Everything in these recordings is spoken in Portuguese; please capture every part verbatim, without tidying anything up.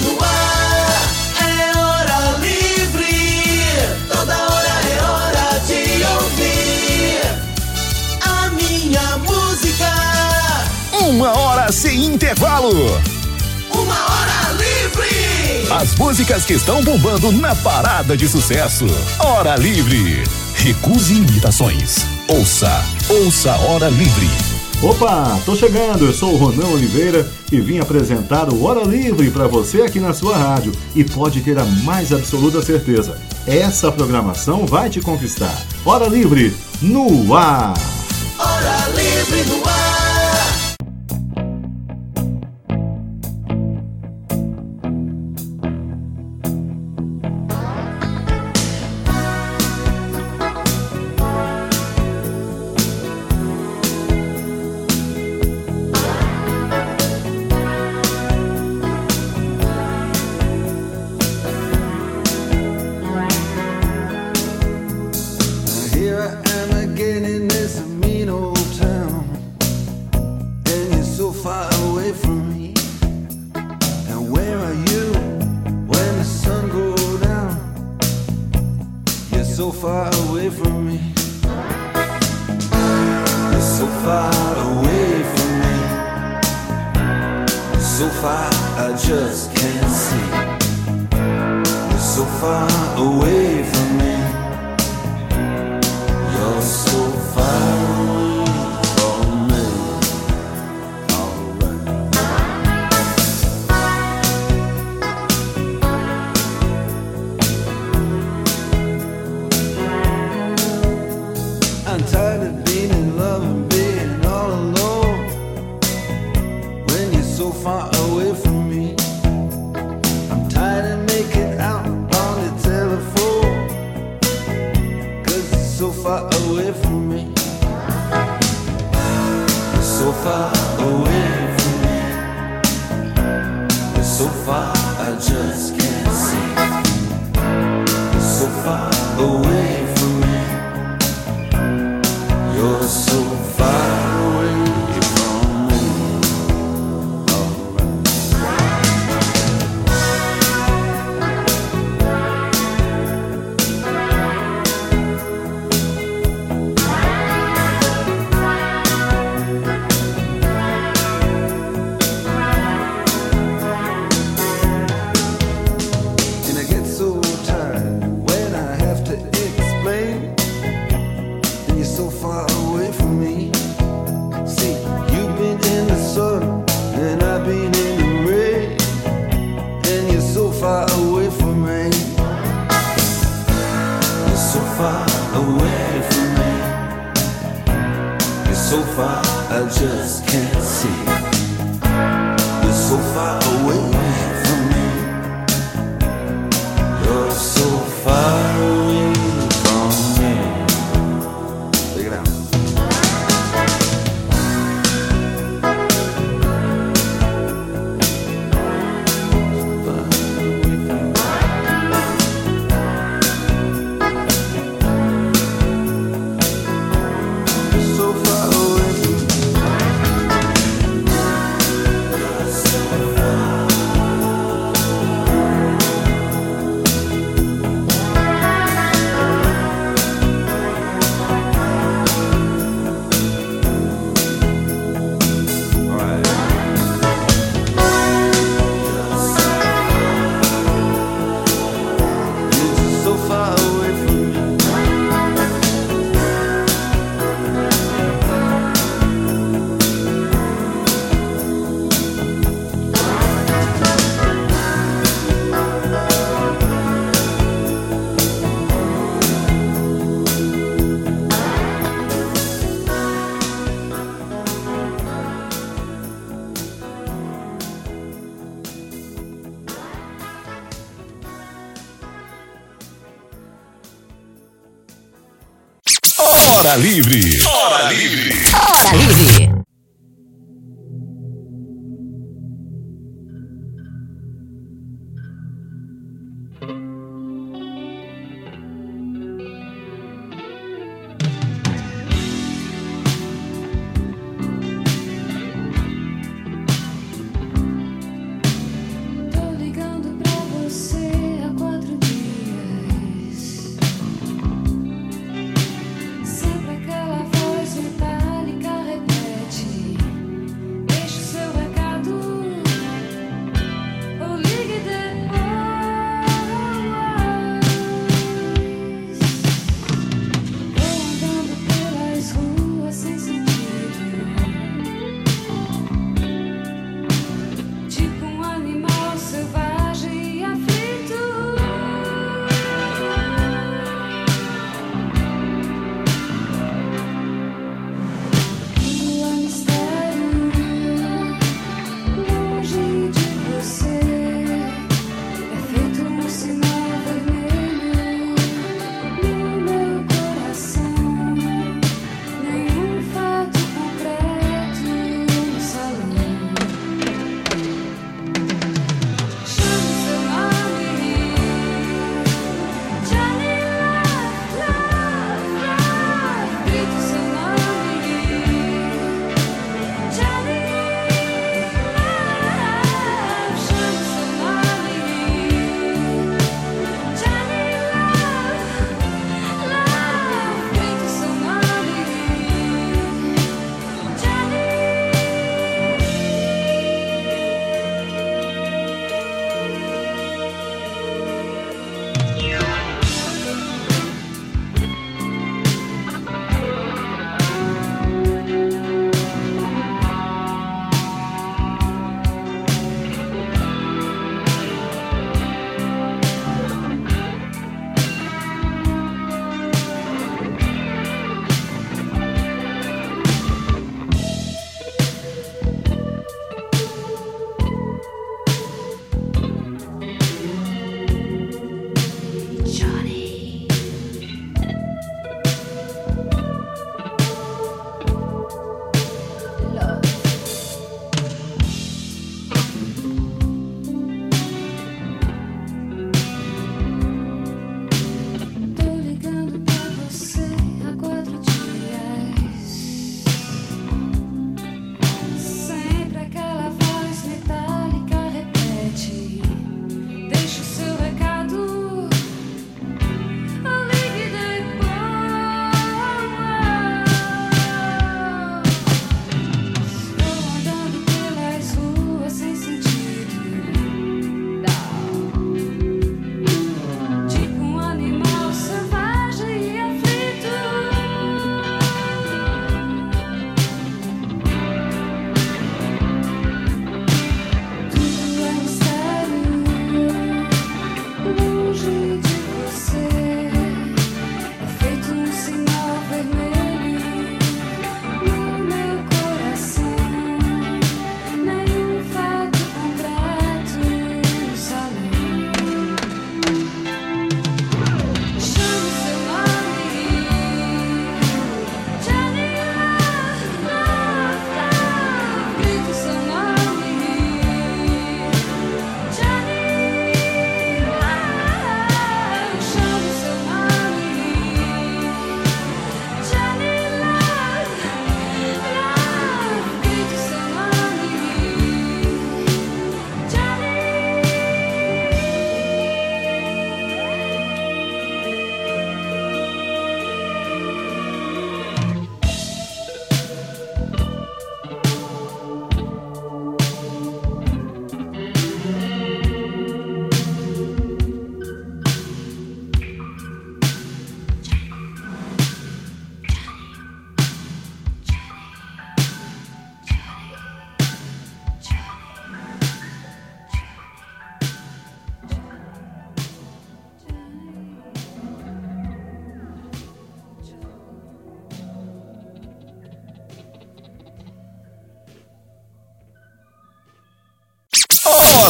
no ar. É hora livre. Toda hora é hora de ouvir a minha música. Uma hora sem intervalo. Uma hora livre. As músicas que estão bombando na parada de sucesso. Hora Livre. Recuse imitações. Ouça, ouça Hora Livre. Opa, tô chegando, eu sou o Ronan Oliveira e vim apresentar o Hora Livre para você aqui na sua rádio. E pode ter a mais absoluta certeza, essa programação vai te conquistar. Hora Livre no ar. Hora Livre no ar. Hora Livre. Hora Livre. Hora Livre. Tô ligando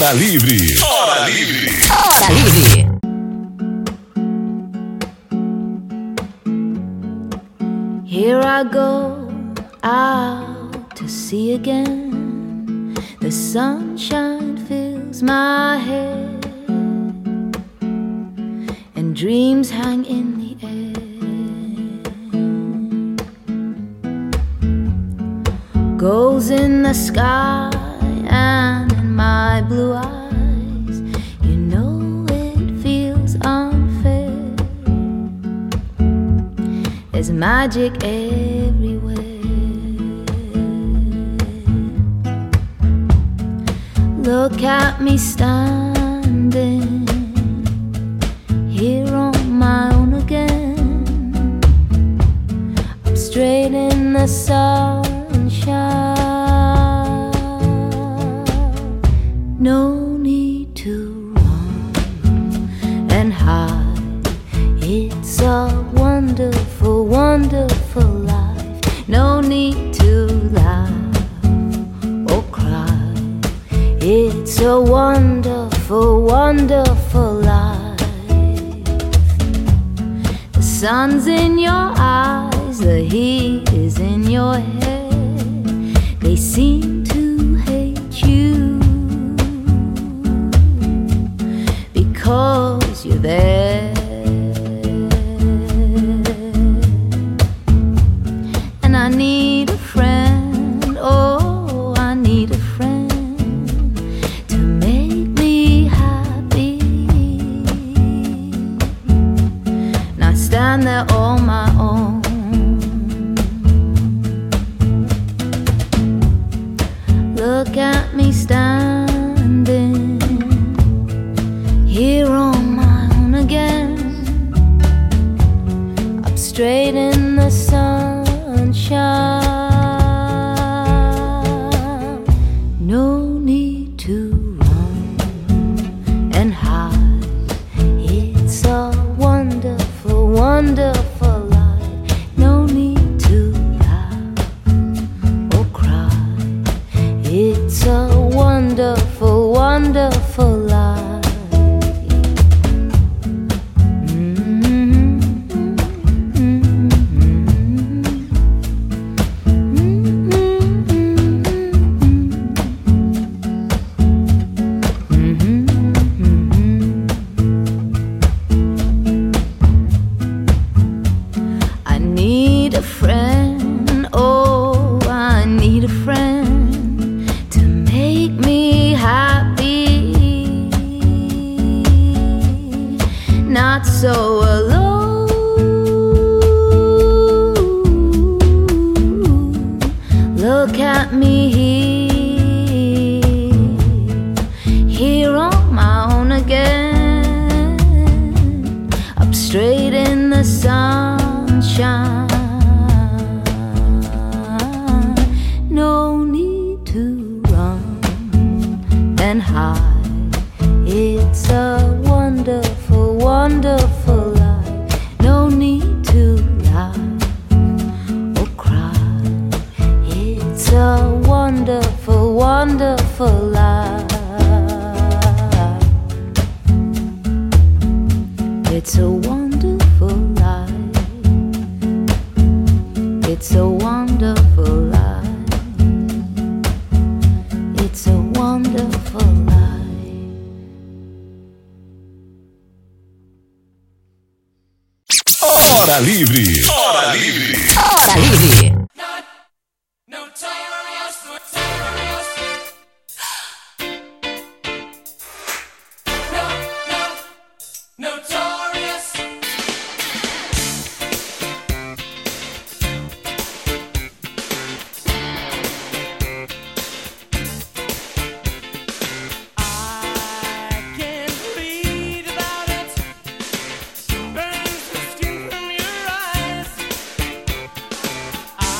Hora Livre. Hora Livre. Hora Livre. Here I go out to sea again. The sunshine fills my head, and dreams hang in the air. Goals in the sky and in my blue eyes, you know it feels unfair. There's magic everywhere. Look at me standing here on my own again. I'm straight in the sunshine. No need to run and hide. It's a wonderful, wonderful life. No need to laugh or cry. It's a wonderful, wonderful life. The sun's in your eyes, the heat is in your head. They seem to hate you because you're there. And I need a friend, oh, I need a friend to make me happy. And I stand there on my own. Look at me standing here on my own again. Up straight in the sunshine. No need to run and hide. It's a wonderful, wonderful life. No need to laugh or cry. It's a wonderful, wonderful life. I need a friend, oh, I need a friend to make me happy, not so alone. Look at me here, here on my own again, up straight in the sunshine. No need to run and hide. It's a wonderful, wonderful life. No need to laugh or cry. It's a wonderful, wonderful life. It's a wonderful life. It's a wonderful life. It's a wonderful life. Hora Livre. Hora Livre. Hora Livre. I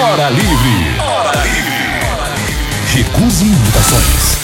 Hora Livre. Hora Livre. Recuse imitações.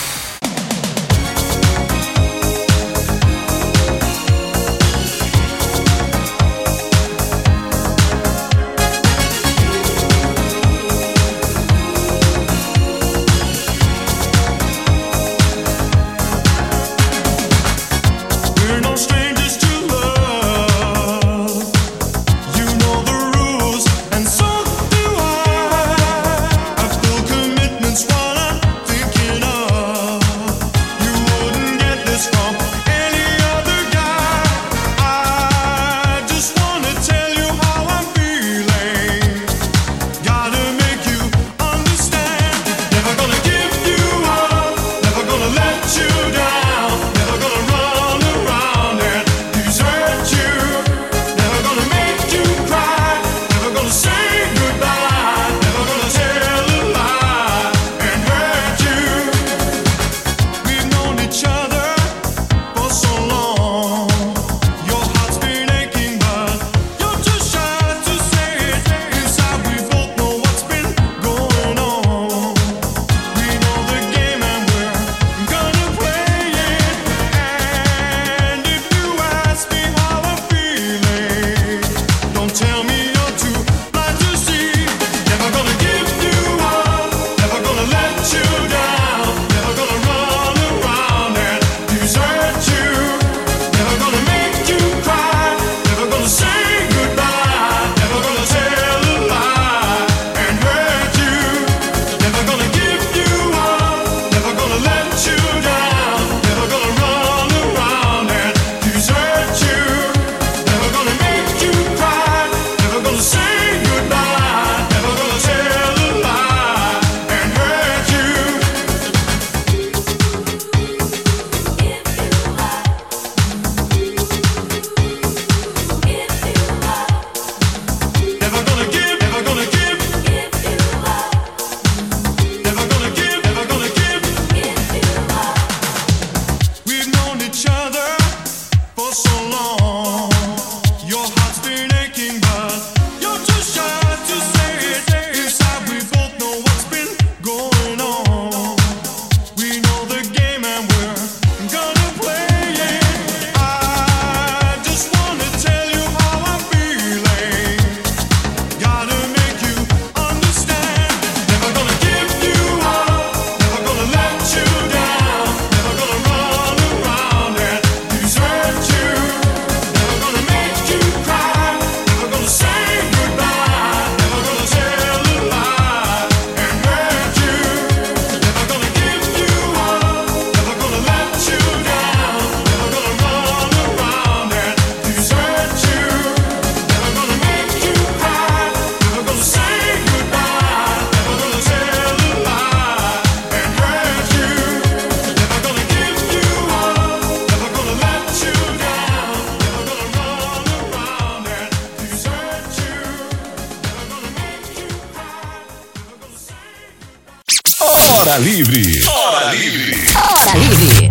Hora Livre. Hora Livre. Hora Livre.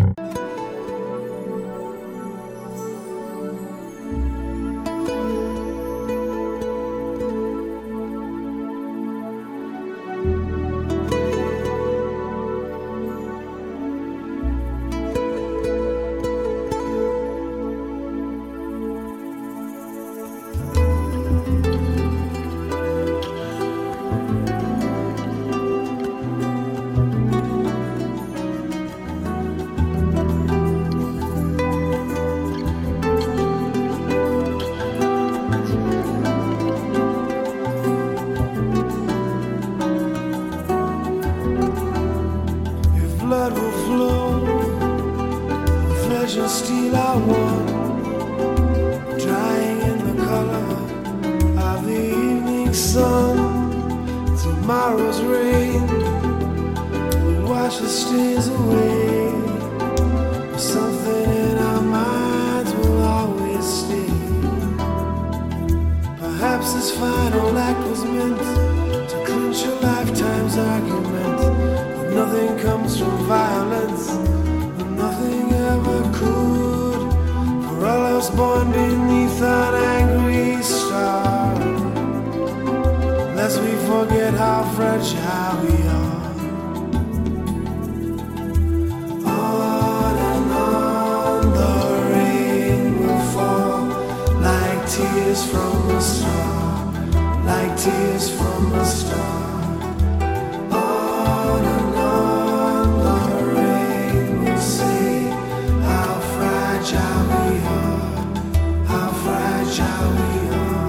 Born beneath an angry star, lest we forget how fragile we are. On and on the rain will fall like tears from a star, like tears from a star. On and on the rain will say how fragile we are, how fragile we are.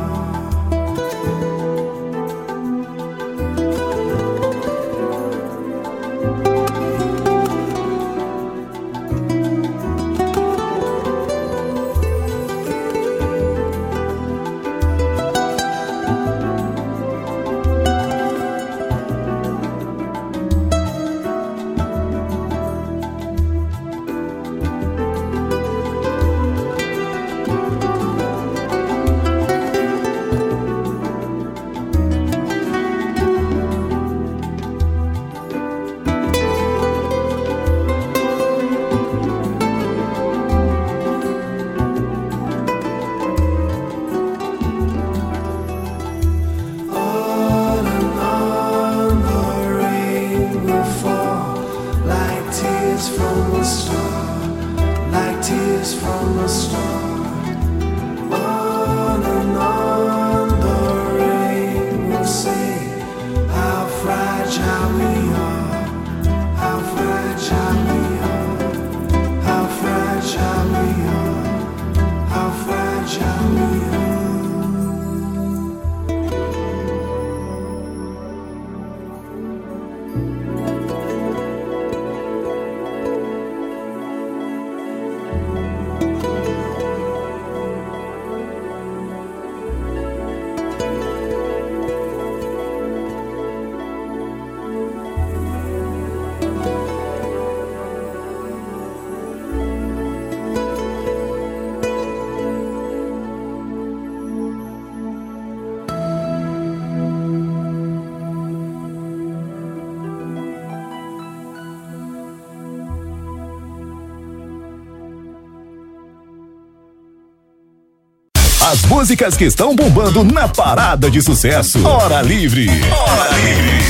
As músicas que estão bombando na parada de sucesso. Hora Livre. Hora Livre.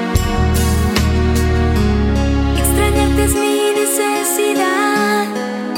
Extrañarte es mi necesidad.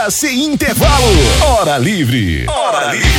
hora sem intervalo. Hora livre. Hora livre.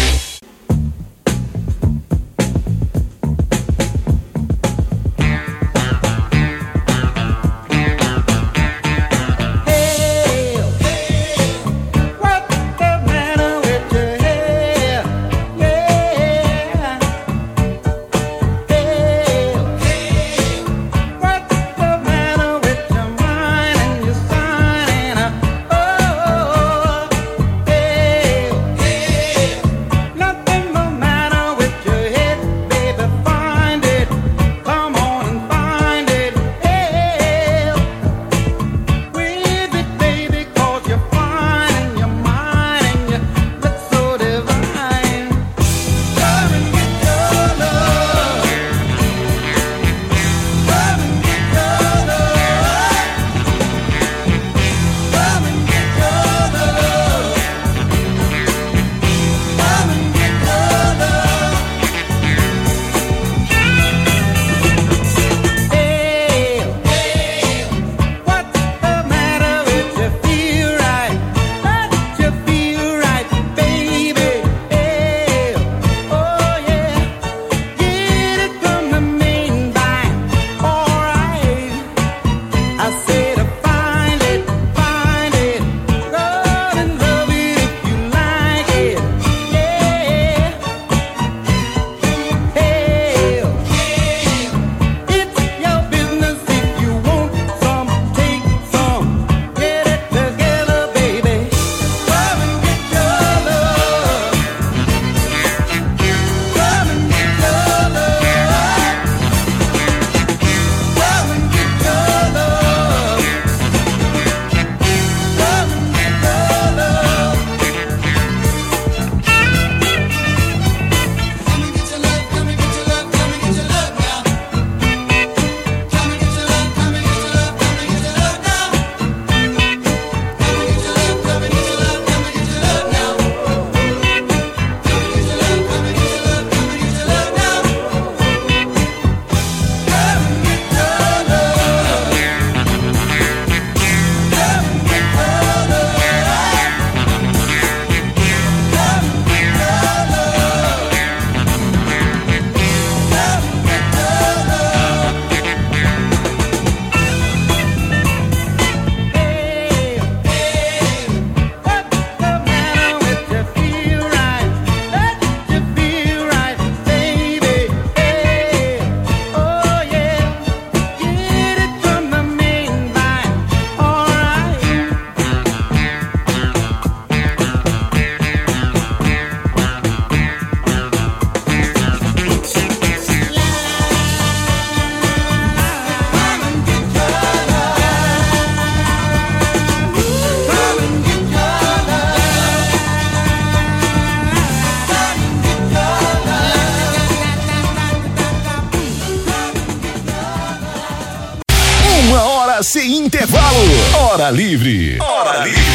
Sem intervalo. Hora livre. Hora livre.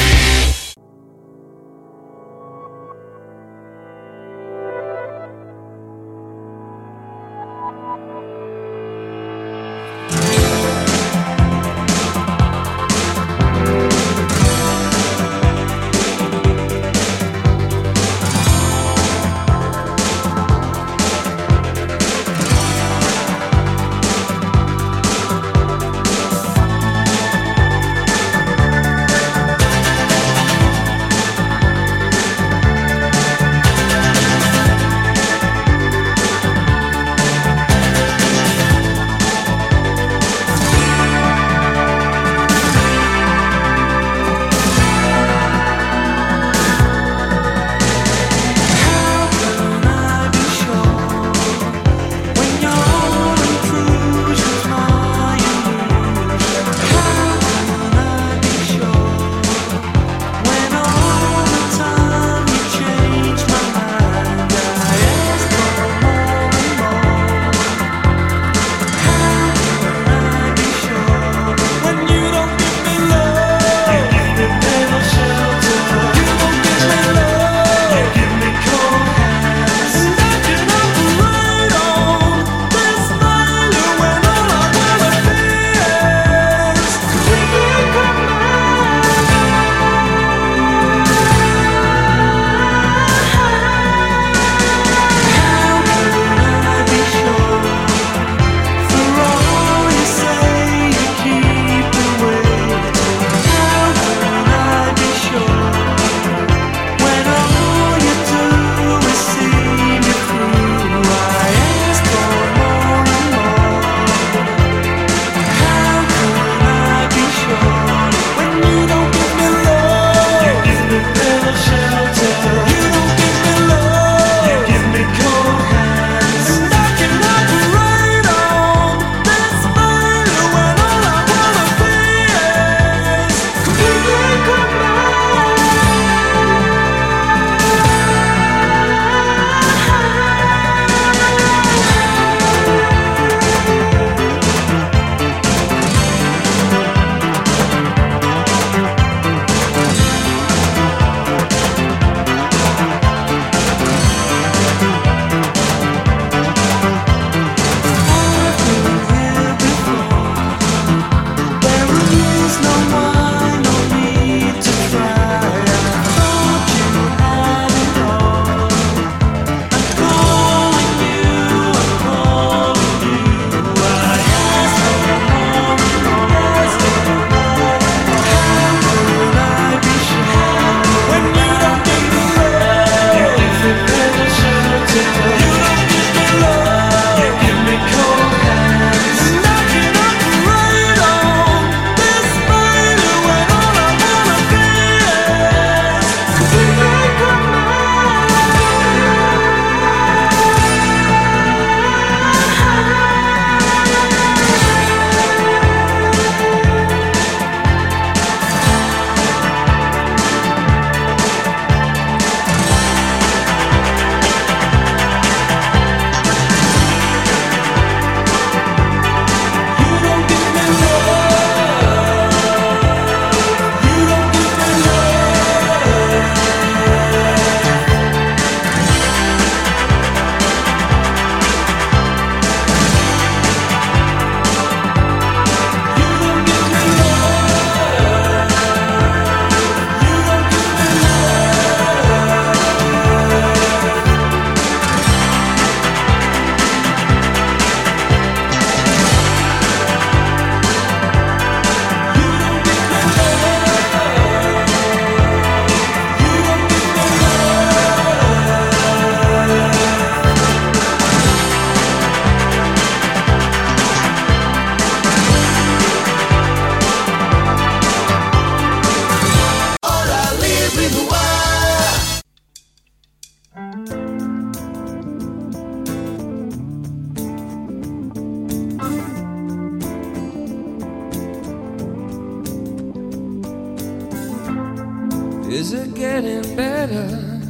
Is it getting better?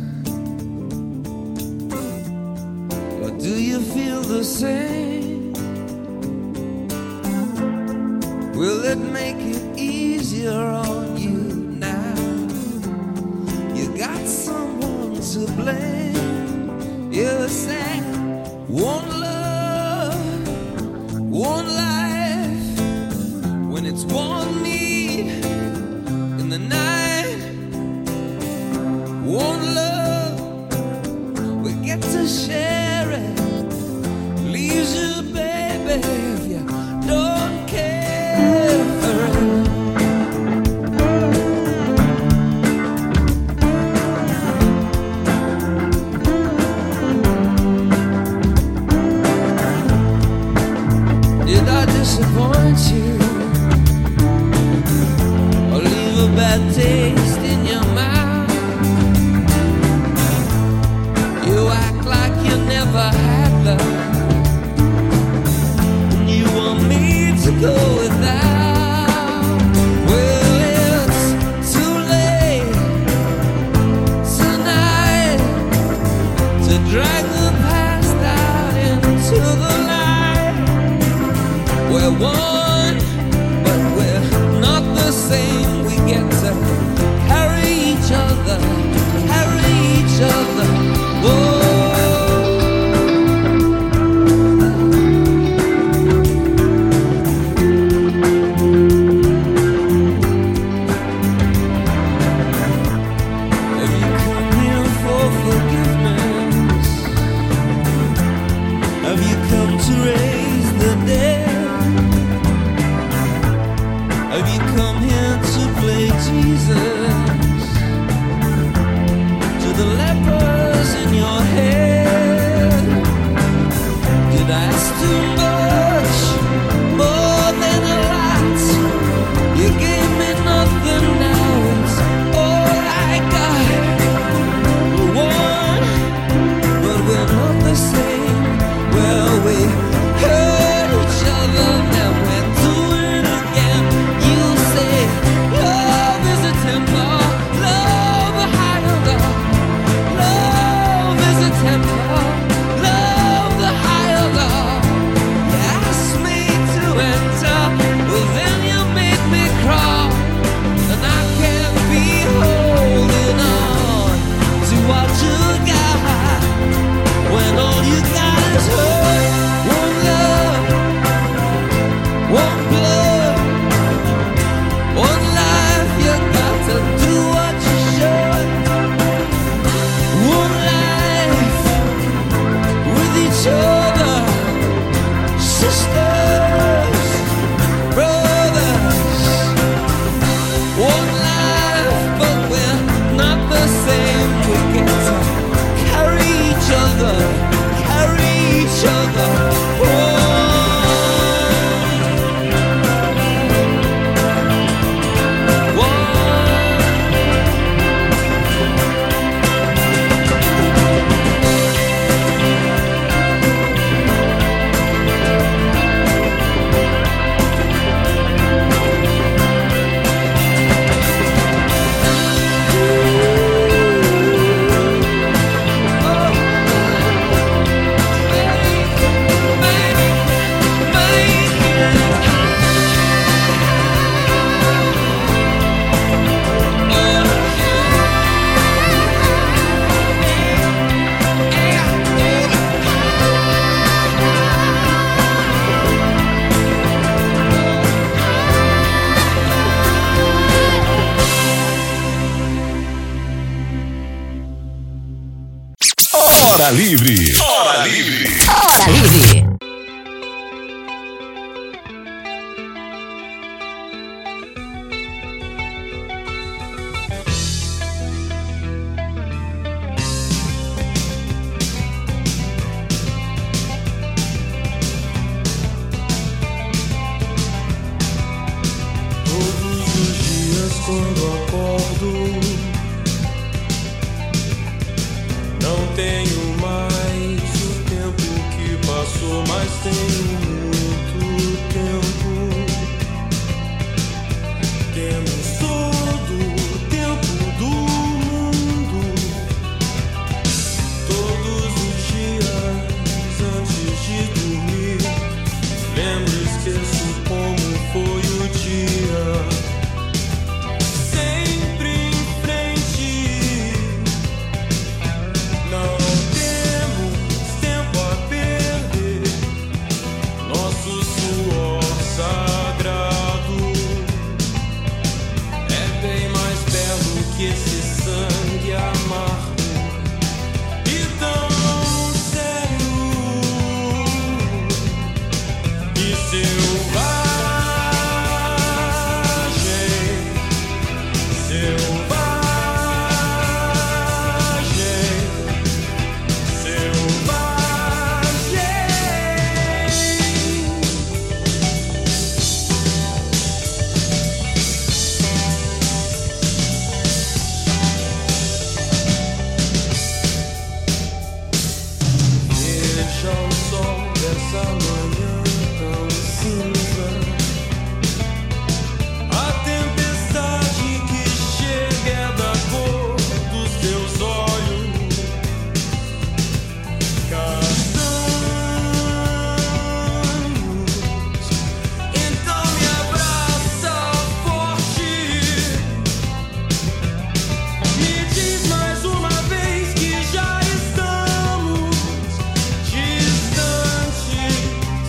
Or do you feel the same? Will it make it easier on you now? You got someone to blame. You say one love, one life, when it's one need in the night. One love, we get to share it. Leaves you, baby, if you don't care for it. Did I disappoint you? Or leave a bad taste in your mouth? You act like you never had love, and you want me to go without. Well, it's too late tonight to drag the past out into the light. We're one, but we're not the same. We get to carry each other, carry each other. Whoa. Have you come here for forgiveness? Have you come to raise the dead? Have you come here to play Jesus to the lepers in your head? Did I ask too much, more than a lot? You gave me nothing, now it's all I got. We're one, but we're not the same. Well, we hurt each other, now we're doing it again. You say love is a temper, love a higher love. Love is a temper, love the higher love. You asked me to enter, well then you made me crawl, and I can't be holding on to what you got when all you got is hurt. One love, one blood, one life. You got to do what you should. One life with each other, sisters, brothers. One life, but we're not the same. We get to carry each other, carry each other. One. Hora Livre. Hora Livre. Hora Livre. Todos os dias quando acordo, não tenho mais o tempo que passou, mas tenho muito tempo. Temos todo o tempo do Essa manhã tão cinza, a tempestade que chega é da cor dos teus olhos, castanhos. Então me abraça forte, me diz mais uma vez que já estamos distantes.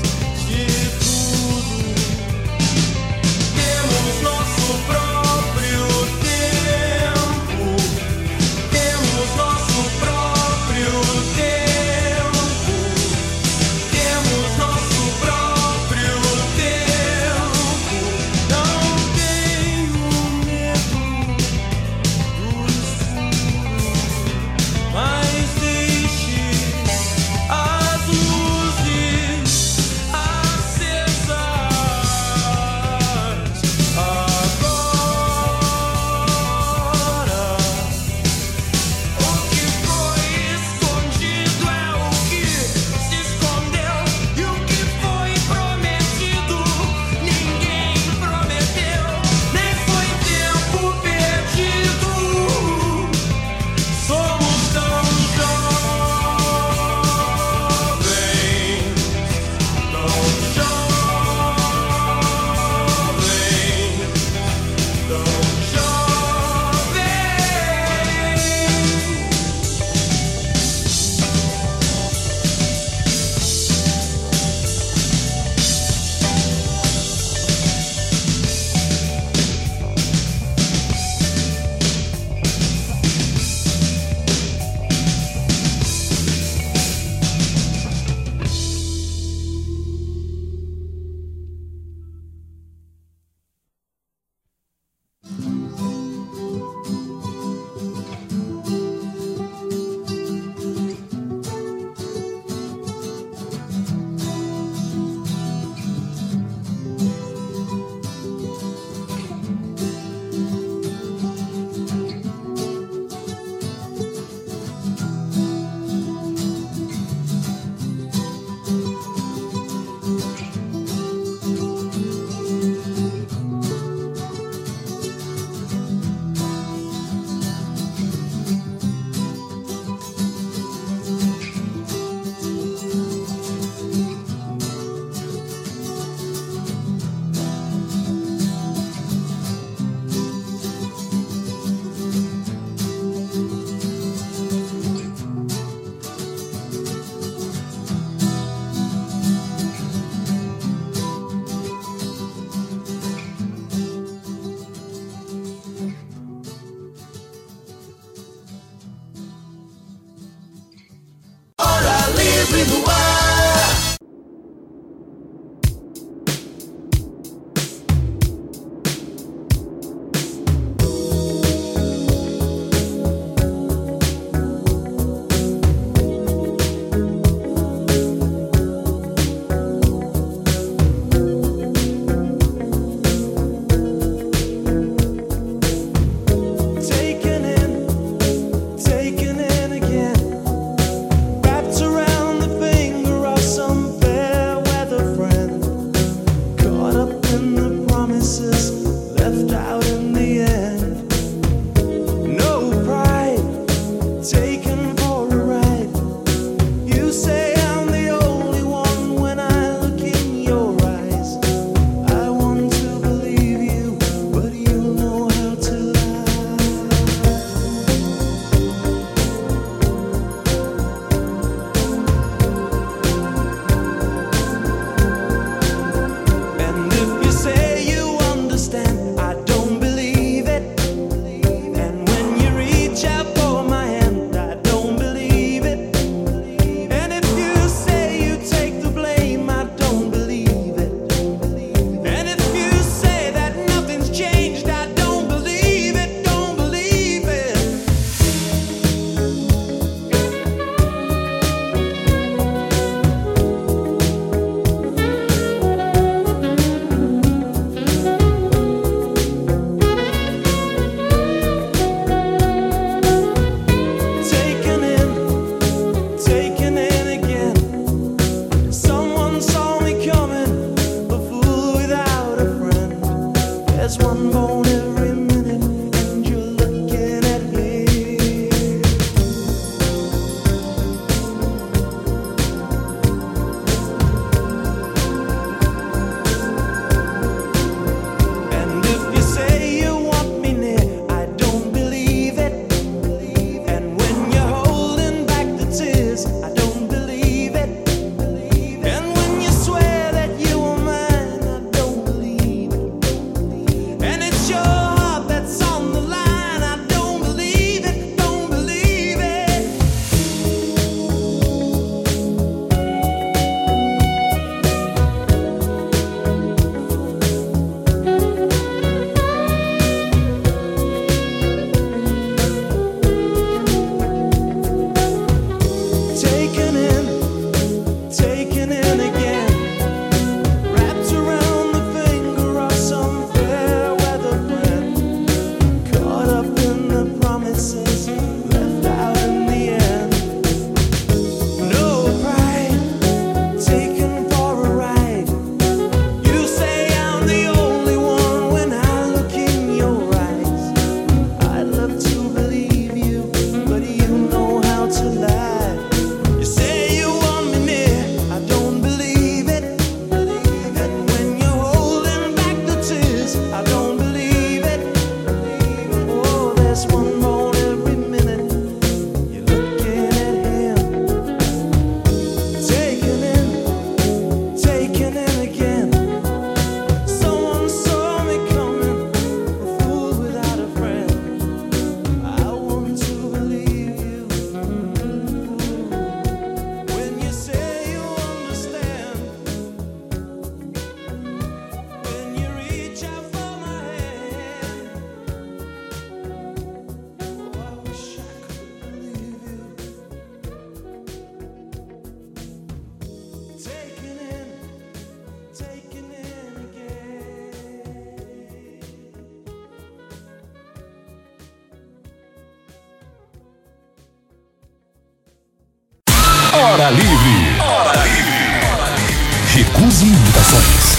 Livre. Hora Livre. Recuse imitações.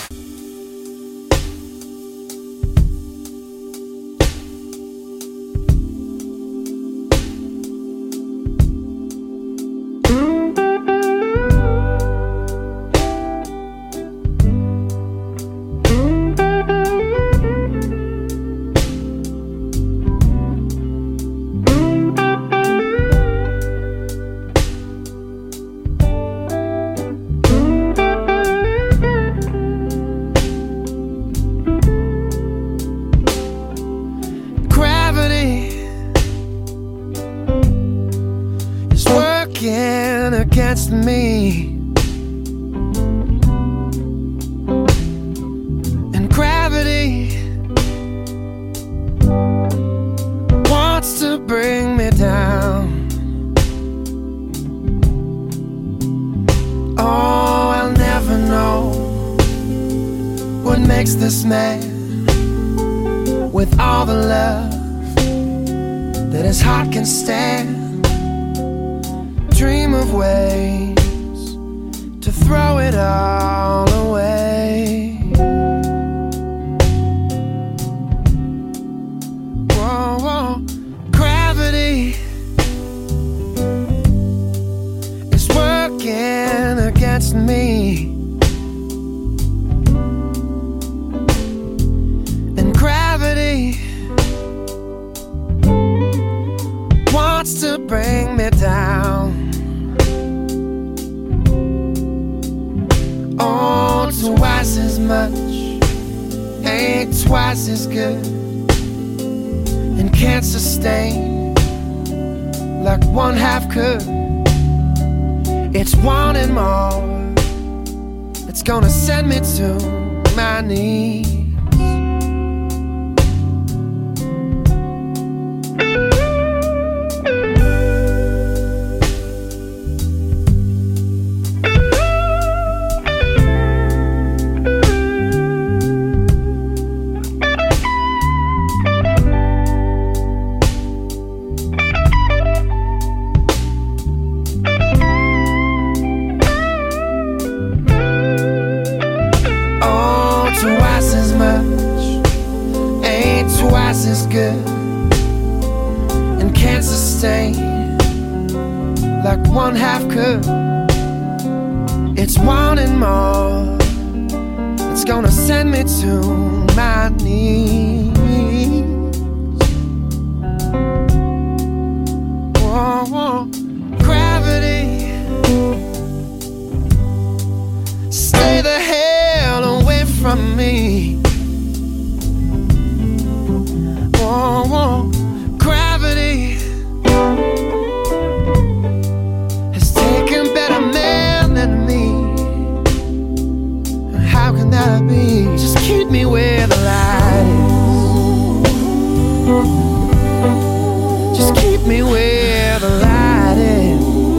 Against me, and gravity wants to bring me down. Oh, I'll never know what makes this man, with all the love that his heart can stand, dream of ways to throw it all away. Whoa, whoa. Gravity is working against me, and gravity wants to bring me down. Oh, twice as much ain't twice as good, and can't sustain like one half could. It's wanting more that's gonna send me to my knees. As good, and can't sustain like one half could. It's wanting more, it's gonna send me to my knees. Whoa, whoa. Gravity, stay the hell away from me. Whoa, whoa. Gravity has taken better men than me. How can that be? Just keep me where the light is. Just keep me where the light is.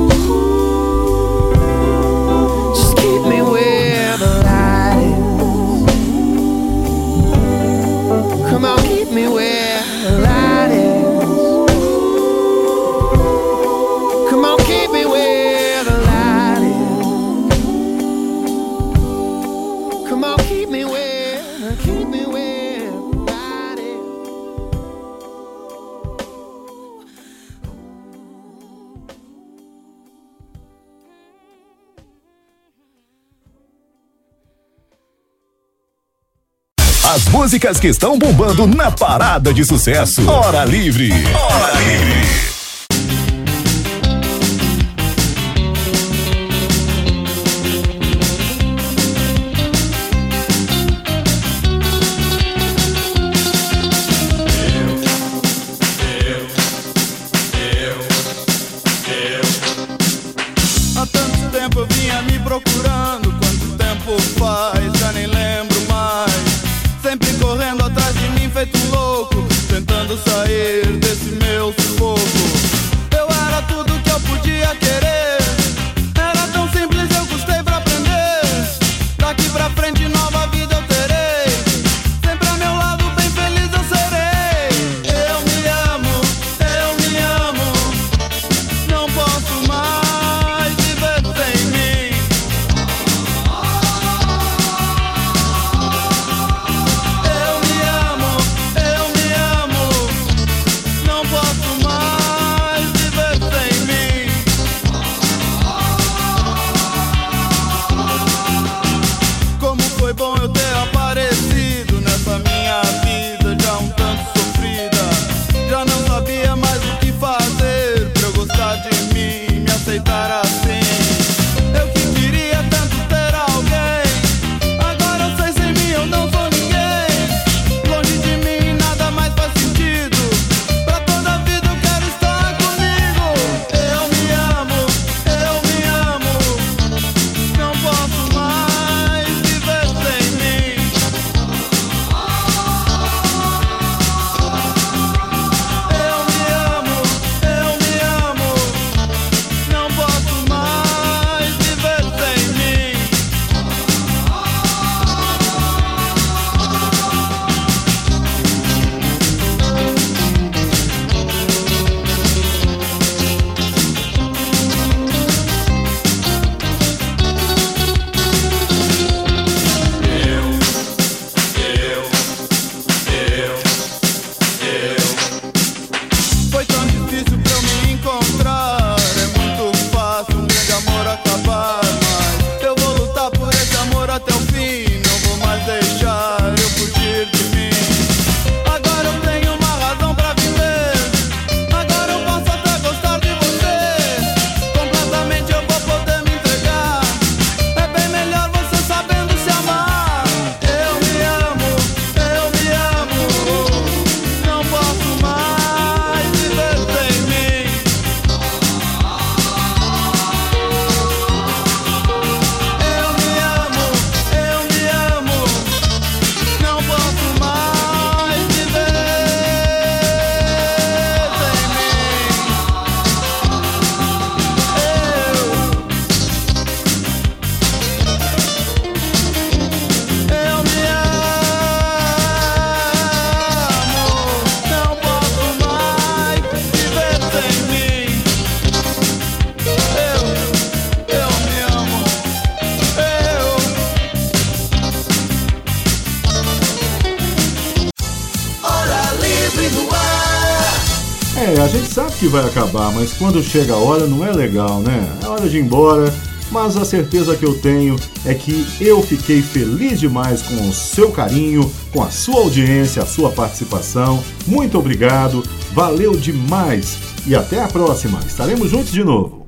Just keep me where the light is. Come on, keep me where the light is. Come on, keep me where the light is. Come on, keep me where, keep me where the light is. As músicas que estão bombando na parada de sucesso. Hora Livre. Hora Livre. Há tanto tempo eu vinha me procurando. Quanto tempo faz? Já nem lembro mais. Sempre correndo atrás de mim feito um louco, tentando sair desse meu sufoco. Eu era tudo que eu podia querer. Era tão simples, eu custei pra aprender. Daqui pra frente nova vida eu terei. Sempre a meu lado, bem feliz eu serei. Eu me amo, eu me amo. Não posso mais viver gente sabe que vai acabar, mas quando chega a hora não é legal, né? É hora de ir embora, mas a certeza que eu tenho é que eu fiquei feliz demais com o seu carinho, com a sua audiência, a sua participação. Muito obrigado, valeu demais e até a próxima. Estaremos juntos de novo.